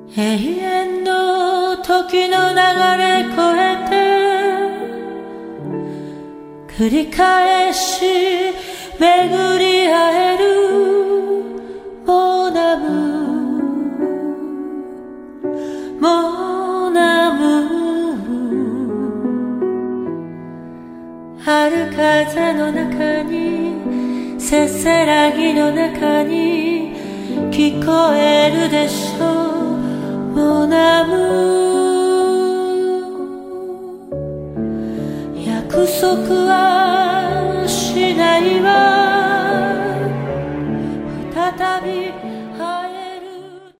永遠の時の流れ越えて繰り返し巡り会えるモナムモナム春風の中にせせらぎの中に聞こえるでしょうモナム約束はしないわ